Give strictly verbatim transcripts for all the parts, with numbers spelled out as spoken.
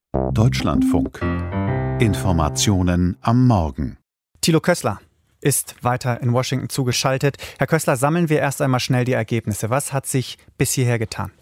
Deutschlandfunk. Informationen am Morgen. Thilo Kössler ist weiter in Washington zugeschaltet. Herr Kössler, sammeln wir erst einmal schnell die Ergebnisse. Was hat sich bis hierher getan?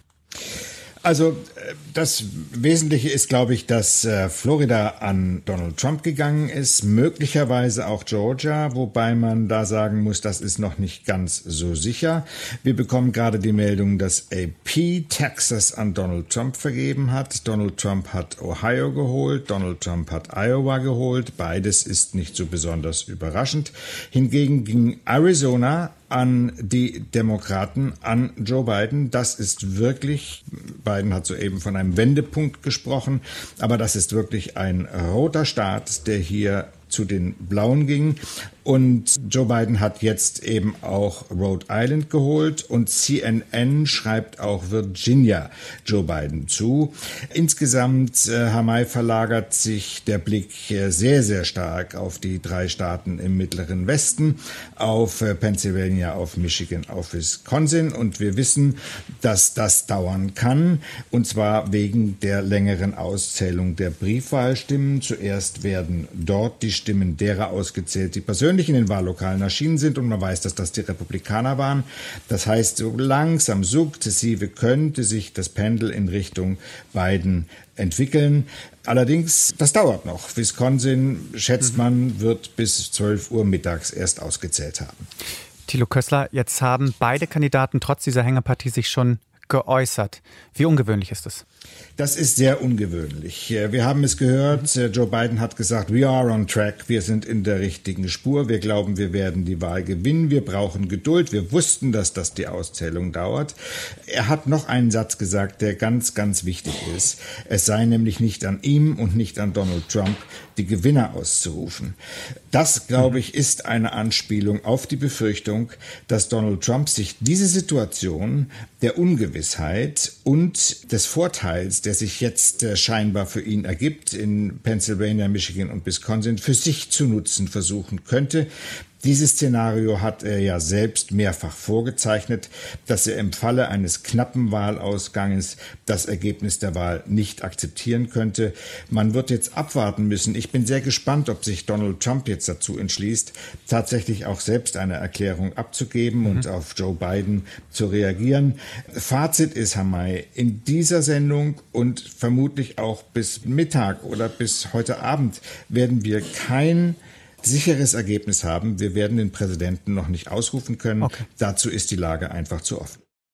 Also das Wesentliche ist, glaube ich, dass äh, Florida an Donald Trump gegangen ist, möglicherweise auch Georgia, wobei man da sagen muss, das ist noch nicht ganz so sicher. Wir bekommen gerade die Meldung, dass A P Texas an Donald Trump vergeben hat. Donald Trump hat Ohio geholt, Donald Trump hat Iowa geholt. Beides ist nicht so besonders überraschend. Hingegen ging Arizona an die Demokraten, an Joe Biden. Das ist wirklich, Biden hat soeben von einem Wendepunkt gesprochen, aber das ist wirklich ein roter Staat, der hier zu den Blauen ging. Und Joe Biden hat jetzt eben auch Rhode Island geholt und C N N schreibt auch Virginia Joe Biden zu. Insgesamt, äh, Hamay, verlagert sich der Blick äh, sehr, sehr stark auf die drei Staaten im mittleren Westen, auf äh, Pennsylvania, auf Michigan, auf Wisconsin. Und wir wissen, dass das dauern kann, und zwar wegen der längeren Auszählung der Briefwahlstimmen. Zuerst werden dort die Stimmen derer ausgezählt, die persönlich in den Wahllokalen erschienen sind, und man weiß, dass das die Republikaner waren. Das heißt, so langsam sukzessive könnte sich das Pendel in Richtung Biden entwickeln. Allerdings, das dauert noch. Wisconsin, schätzt man, wird bis zwölf Uhr mittags erst ausgezählt haben. Thilo Kössler, jetzt haben beide Kandidaten trotz dieser Hängepartie sich schon geäußert. Wie ungewöhnlich ist es? Das ist sehr ungewöhnlich. Wir haben es gehört, Joe Biden hat gesagt, we are on track, wir sind in der richtigen Spur, wir glauben, wir werden die Wahl gewinnen, wir brauchen Geduld, wir wussten, dass das die Auszählung dauert. Er hat noch einen Satz gesagt, der ganz, ganz wichtig ist. Es sei nämlich nicht an ihm und nicht an Donald Trump, die Gewinner auszurufen. Das, glaube ich, ist eine Anspielung auf die Befürchtung, dass Donald Trump sich diese Situation der Ungewissheit und des Vorteils, der sich jetzt äh, scheinbar für ihn ergibt, in Pennsylvania, Michigan und Wisconsin, für sich zu nutzen versuchen könnte. Dieses Szenario hat er ja selbst mehrfach vorgezeichnet, dass er im Falle eines knappen Wahlausgangs das Ergebnis der Wahl nicht akzeptieren könnte. Man wird jetzt abwarten müssen. Ich bin sehr gespannt, ob sich Donald Trump jetzt dazu entschließt, tatsächlich auch selbst eine Erklärung abzugeben mhm. und auf Joe Biden zu reagieren. Fazit ist, Hamay, in dieser Sendung und vermutlich auch bis Mittag oder bis heute Abend werden wir kein sicheres Ergebnis haben. Wir werden den Präsidenten noch nicht ausrufen können. Okay. Dazu ist die Lage einfach zu offen.